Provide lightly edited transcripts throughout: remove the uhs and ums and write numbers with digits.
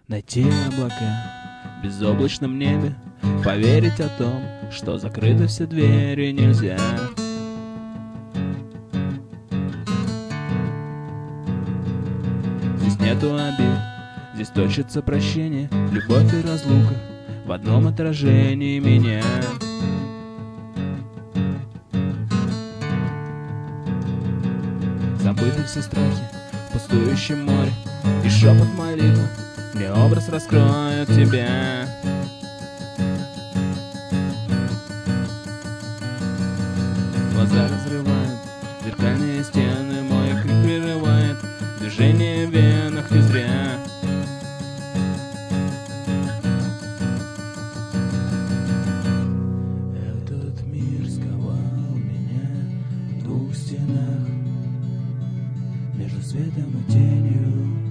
Найти облака в безоблачном небе, поверить о том, что закрыты все двери нельзя. Здесь нету обид, здесь точится прощение, любовь и разлука в одном отражении меня. Забыты все страхи в пустующем море, и шепот молитвы мне образ раскроет тебя. Глаза разрывают зеркальные стены, мой крик прерывает движение в венах не зря. Этот мир сковал меня в двух стенах, между светом и тенью.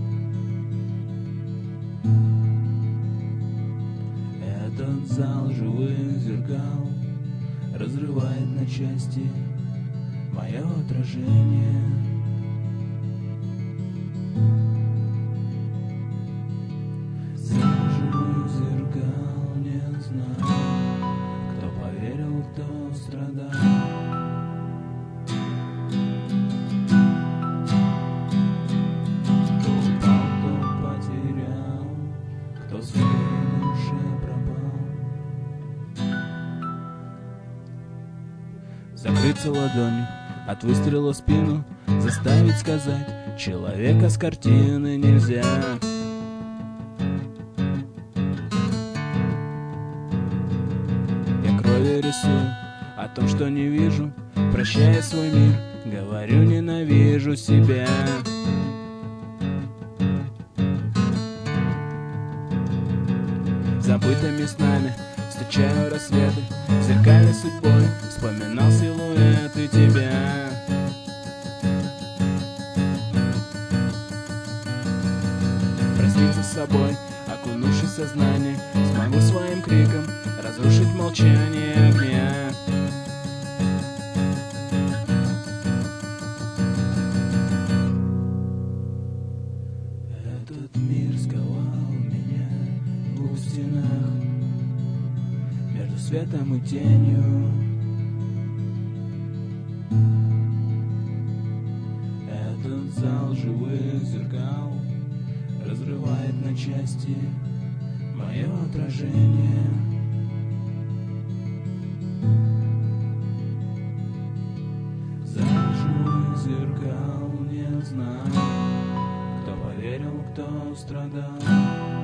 Этот зал живых зеркал разрывает на части мое отражение. Зал живых зеркал, не знаю, кто поверил, кто страдал. Кто упал, кто потерял, кто в своей душе пропал. Закрыться ладонью от выстрела в спину, заставить сказать: человека с картины нельзя. Я кровью рисую о том, что не вижу, прощая свой мир, говорю: ненавижу себя. Забытыми снами встречаю рассветы, зеркальной судьбой вспоминал силуэты тебя. Проститься с собой, окунувшись в сознание, смогу своим криком разрушить молчание огня. Этот мир сковал меня в двух стенах, между светом и тенью. Этот зал живых зеркал разрывает на части мое отражение. Зал живых зеркал, не знаю, кто поверил, кто страдал.